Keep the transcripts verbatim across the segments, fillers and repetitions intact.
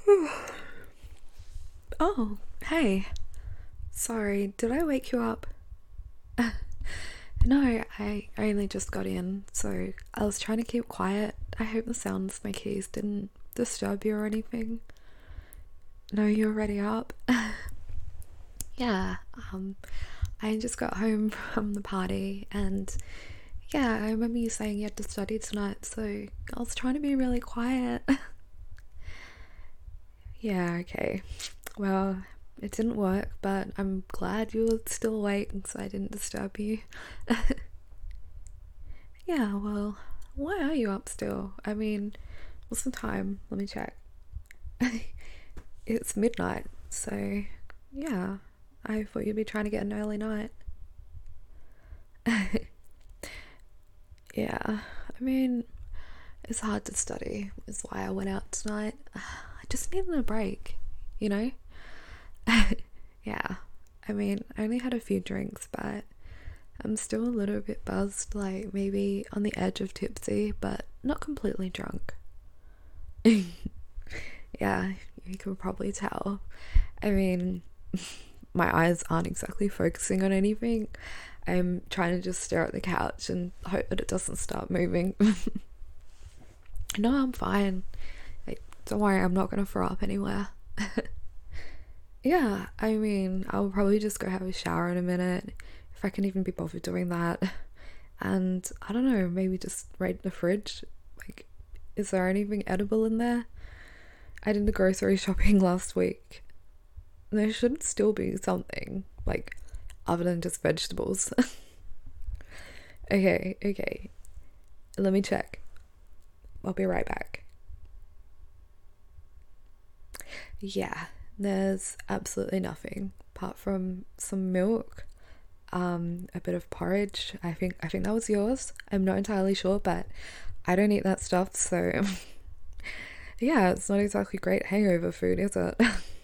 Oh, hey. Sorry, did I wake you up? No, I only just got in, so I was trying to keep quiet. I hope the sounds of my keys didn't disturb you or anything. No, you're already up? Yeah, um, I just got home from the party, and yeah, I remember you saying you had to study tonight, so I was trying to be really quiet. Yeah, okay. Well, it didn't work, but I'm glad you were still awake so I didn't disturb you. Yeah, well, why are you up still? I mean, what's the time? Let me check. It's midnight, so yeah, I thought you'd be trying to get an early night. Yeah, I mean, it's hard to study, is why I went out tonight. I just needed a break, you know? Yeah, I mean, I only had a few drinks, but I'm still a little bit buzzed, like maybe on the edge of tipsy, but not completely drunk. Yeah, you can probably tell. I mean, my eyes aren't exactly focusing on anything. I'm trying to just stare at the couch and hope that it doesn't start moving. No, I'm fine. Like, don't worry, I'm not gonna throw up anywhere. Yeah, I mean, I'll probably just go have a shower in a minute, if I can even be bothered doing that. And I don't know, maybe just raid the fridge. Like, is there anything edible in there? I did the grocery shopping last week. There should still be something, like, other than just vegetables. Okay, okay. Let me check. I'll be right back. Yeah, there's absolutely nothing apart from some milk, um, a bit of porridge. I think I think that was yours. I'm not entirely sure, but I don't eat that stuff, so yeah, it's not exactly great hangover food, is it?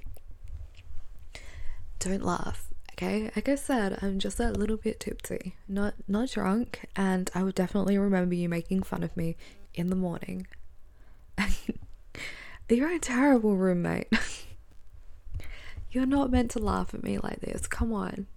Don't laugh, okay? Like I said, I'm just a little bit tipsy, not not drunk, and I would definitely remember you making fun of me in the morning. You're a terrible roommate. You're not meant to laugh at me like this. Come on.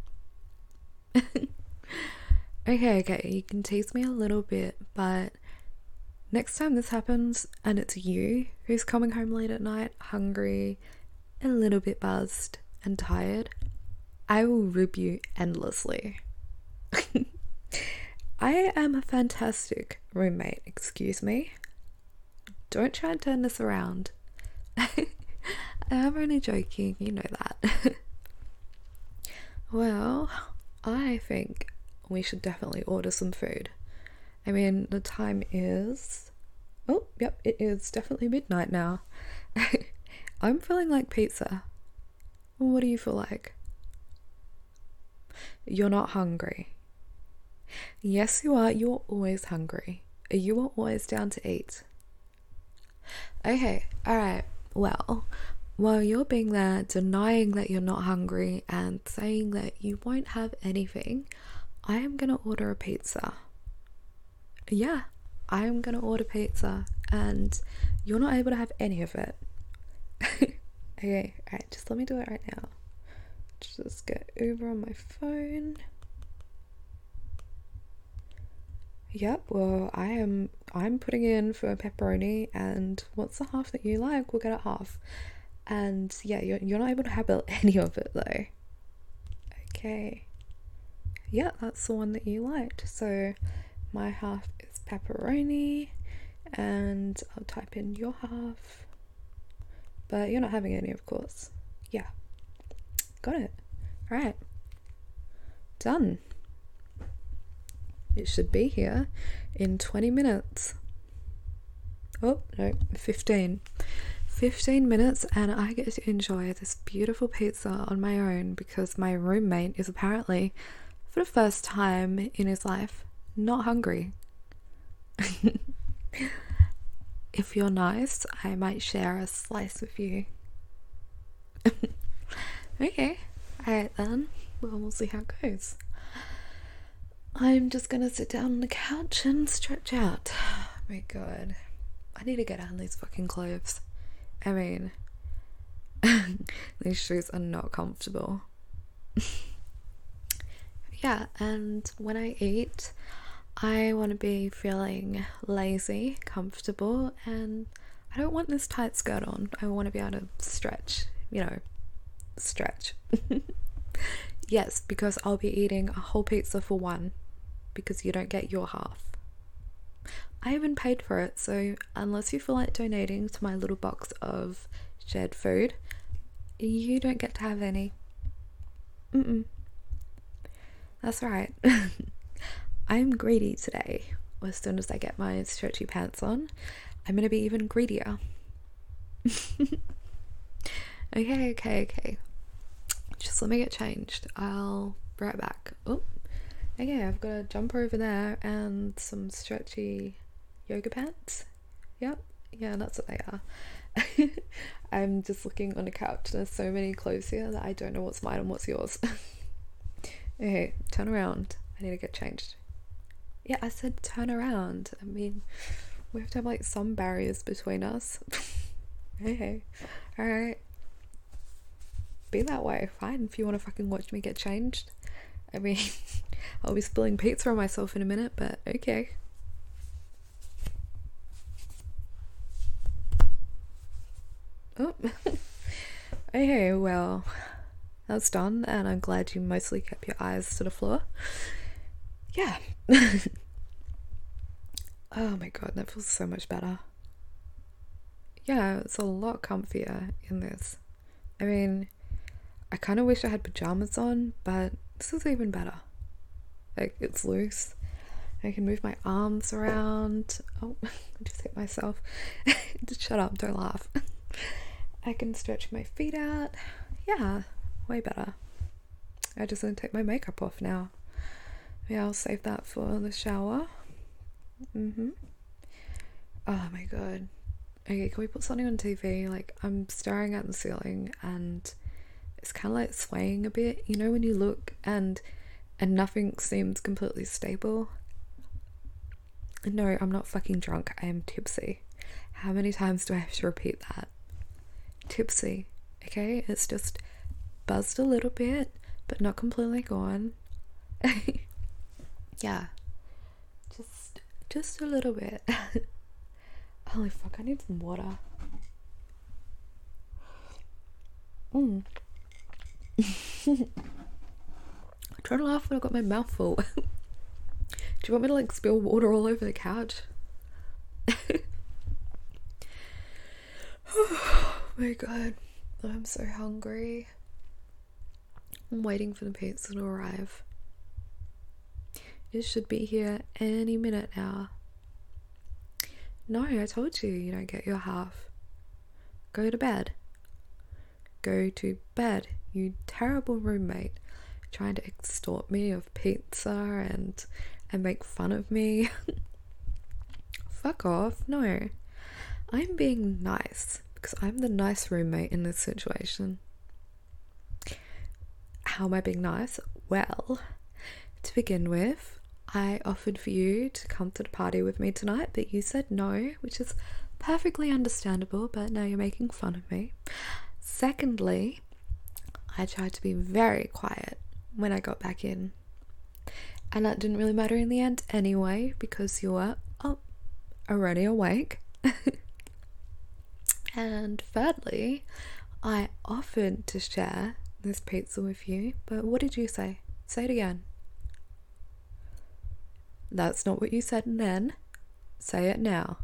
Okay, okay, you can tease me a little bit, but next time this happens and it's you who's coming home late at night, hungry, a little bit buzzed and tired, I will rib you endlessly. I am a fantastic roommate, excuse me. Don't try and turn this around. I'm only joking, you know that. Well, I think we should definitely order some food. I mean, the time is... Oh, yep, it is definitely midnight now. I'm feeling like pizza. What do you feel like? You're not hungry. Yes, you are. You're always hungry. You are always down to eat. Okay, alright. Well, while you're being there denying that you're not hungry and saying that you won't have anything, I am gonna order a pizza. Yeah, I am gonna order pizza and you're not able to have any of it. Okay, alright, just let me do it right now. Just get over on my phone. Yep, well, I am I'm putting in for pepperoni, and what's the half that you like? We'll get it half. And yeah, you're, you're not able to have any of it though. Okay. Yeah, that's the one that you liked. So my half is pepperoni, and I'll type in your half. But you're not having any, of course. Yeah. Got it. Alright. Done. It should be here in twenty minutes. Oh, no, fifteen. fifteen minutes, and I get to enjoy this beautiful pizza on my own because my roommate is apparently, for the first time in his life, not hungry. If you're nice, I might share a slice with you. Okay, alright then. Well, we'll see how it goes. I'm just gonna sit down on the couch and stretch out. Oh my god. I need to get out of these fucking clothes. I mean, these shoes are not comfortable. Yeah, and when I eat, I want to be feeling lazy, comfortable, and I don't want this tight skirt on. I want to be able to stretch, you know, stretch. Yes, because I'll be eating a whole pizza for one, because you don't get your half. I haven't paid for it, so unless you feel like donating to my little box of shared food, you don't get to have any. Mm-mm. That's right. I'm greedy today. As soon as I get my stretchy pants on, I'm gonna be even greedier. Okay, okay, okay. Just let me get changed. I'll be right back. Oh, okay, I've got a jumper over there and some stretchy yoga pants. Yep, yeah, that's what they are. I'm just looking on the couch. There's so many clothes here that I don't know what's mine and what's yours. Okay, turn around. I need to get changed. Yeah, I said turn around. I mean, we have to have like some barriers between us. Hey, alright. Be that way, fine, if you want to fucking watch me get changed. I mean, I'll be spilling pizza on myself in a minute, but okay. Oh. Okay, well, that's done, and I'm glad you mostly kept your eyes to the floor. Yeah. Oh my god, that feels so much better. Yeah, it's a lot comfier in this. I mean, I kind of wish I had pajamas on, but this is even better. Like, it's loose. I can move my arms around. Oh, I just hit myself. Just shut up, don't laugh. I can stretch my feet out. Yeah, way better. I just want to take my makeup off now. Yeah, I'll save that for the shower. Mm-hmm. Oh my god. Okay, can we put something on T V? Like, I'm staring at the ceiling and it's kind of like swaying a bit. You know when you look and and nothing seems completely stable? No, I'm not fucking drunk. I am tipsy. How many times do I have to repeat that? Tipsy. Okay? It's just buzzed a little bit, but not completely gone. Yeah. Just, just a little bit. Holy fuck, I need some water. Mm. I'm trying to laugh when I've got my mouth full. Do you want me to like spill water all over the couch? Oh my god, I'm so hungry. I'm waiting for the pizza to arrive. It should be here any minute now. No, I told you, you don't get your half. Go to bed. Go to bed, you terrible roommate. Trying to extort me of pizza and and make fun of me. Fuck off. No. I'm being nice because I'm the nice roommate in this situation. How am I being nice? Well, to begin with, I offered for you to come to the party with me tonight, but you said no, which is perfectly understandable, but now you're making fun of me. Secondly, I tried to be very quiet when I got back in. And that didn't really matter in the end anyway, because you were oh, already awake. And thirdly, I offered to share this pizza with you, but what did you say? Say it again. That's not what you said then. Say it now.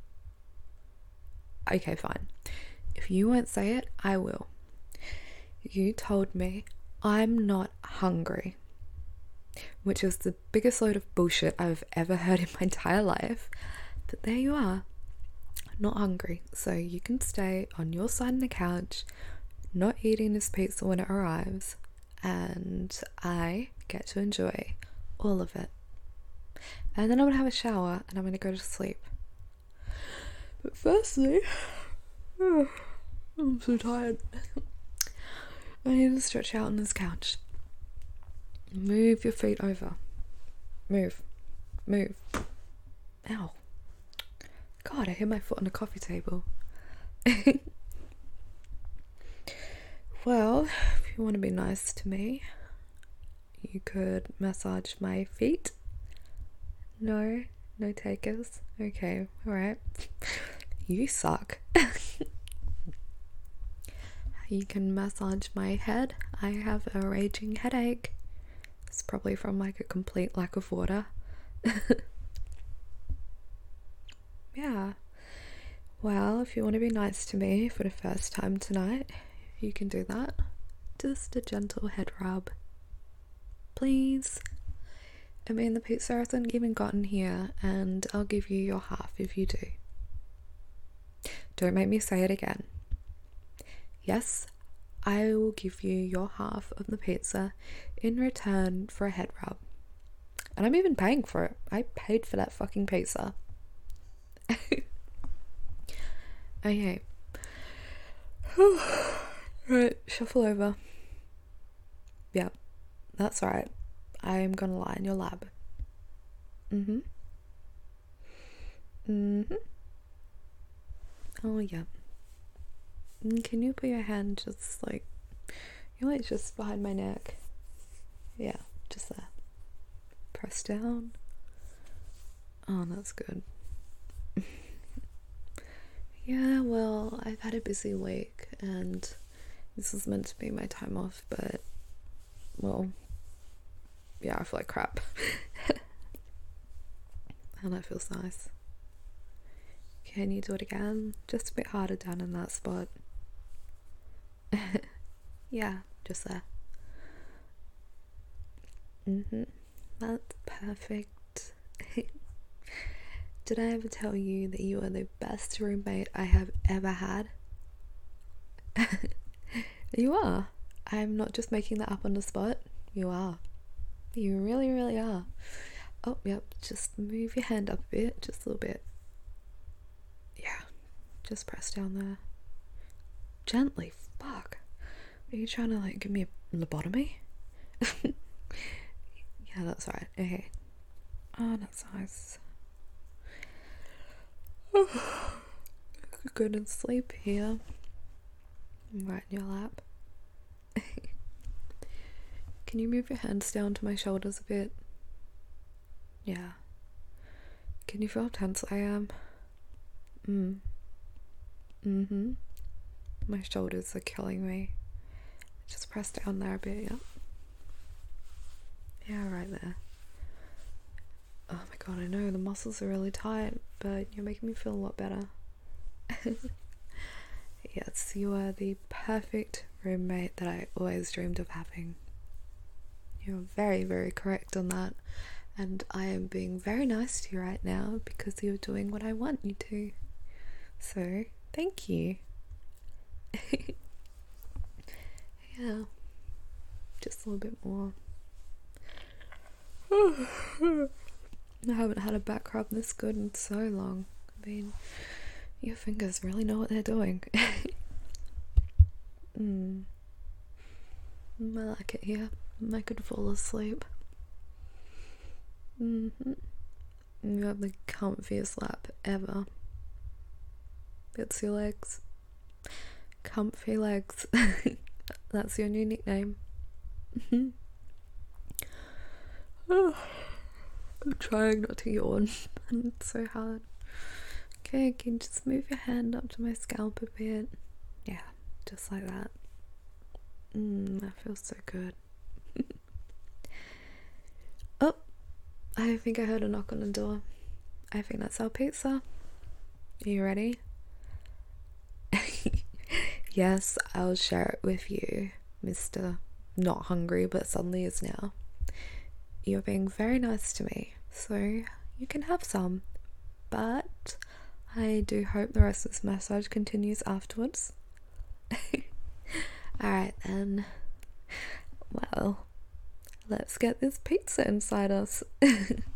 Okay, fine. If you won't say it, I will. You told me I'm not hungry, which is the biggest load of bullshit I've ever heard in my entire life. But there you are, not hungry. So you can stay on your side of the couch, not eating this pizza when it arrives, and I get to enjoy all of it. And then I'm gonna have a shower and I'm gonna go to sleep. But firstly, oh, I'm so tired. I need to stretch out on this couch. Move your feet over. Move. Move. Ow. God, I hit my foot on the coffee table. Well, if you want to be nice to me, you could massage my feet. No, no takers. Okay, alright. You suck. You can massage my head. I have a raging headache. It's probably from like a complete lack of water. Yeah. Well, if you want to be nice to me for the first time tonight, you can do that. Just a gentle head rub. Please. I mean, the pizza hasn't even gotten here, and I'll give you your half if you do. Don't make me say it again. Yes, I will give you your half of the pizza in return for a head rub. And I'm even paying for it. I paid for that fucking pizza. Okay. Right, shuffle over. Yeah, that's right. I'm gonna lie in your lap. Mm-hmm. Mm-hmm. Oh, yeah. Can you put your hand just like, you know, like just behind my neck? Yeah, just there. Press down. Oh, that's good. Yeah, well, I've had a busy week and this was meant to be my time off, but, well, yeah, I feel like crap. And that feels nice. Can you do it again? Just a bit harder down in that spot. Yeah, just there. Mm-hmm. That's perfect. Did I ever tell you that you are the best roommate I have ever had? You are. I'm not just making that up on the spot. You are. You really, really are. Oh, yep. Just move your hand up a bit. Just a little bit. Yeah. Just press down there. Gently. Fuck. Are you trying to, like, give me a lobotomy? Yeah, that's right. Okay. Oh, that's nice. Go to sleep here. Right in your lap. Can you move your hands down to my shoulders a bit? Yeah. Can you feel how tense I am? Mm. Mm-hmm. My shoulders are killing me. Just press down there a bit, yeah. Yeah, right there. Oh my god, I know, the muscles are really tight, but you're making me feel a lot better. Yes, you are the perfect roommate that I always dreamed of having. You're very, very correct on that. And I am being very nice to you right now because you're doing what I want you to. So, thank you. Yeah. Just a little bit more. I haven't had a back rub this good in so long. I mean, your fingers really know what they're doing. mm. I like it here. I could fall asleep. Mm-hmm. You have the comfiest lap ever. It's your legs. Comfy legs. That's your new nickname. Oh, I'm trying not to yawn. It's so hard. Okay, can you just move your hand up to my scalp a bit? Yeah, just like that. Mmm, that feels so good. Oh, I think I heard a knock on the door. I think that's our pizza. Are you ready? Yes, I'll share it with you, Mister Not Hungry but suddenly is now. You're being very nice to me, so you can have some. But I do hope the rest of this massage continues afterwards. Alright then. Well, let's get this pizza inside us.